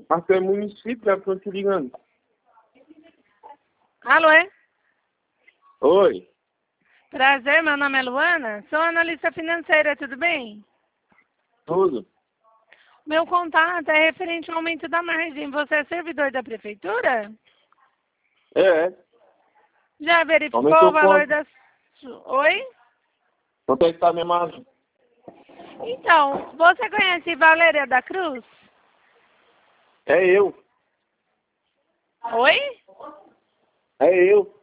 Mas é município, é pra eu te ligando. Alô, é? Oi, Prazer, meu nome é Luana. Sou analista financeira, tudo bem? tudo? Meu contato é referente ao aumento da margem. Você é servidor da prefeitura? É. Já verificou o Aumentou valor quanto? das... Oi? Quanto é que tá a minha margem? Então, você conhece Valéria da Cruz? É eu. Oi? É eu.